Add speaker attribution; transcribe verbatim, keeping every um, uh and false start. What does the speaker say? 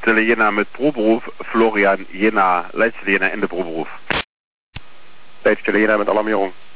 Speaker 1: Leitstelle Jena mit Proberuf, Florian Jena, Leitstelle Jena, Ende Proberuf.
Speaker 2: Leitstelle Jena mit Alarmierung.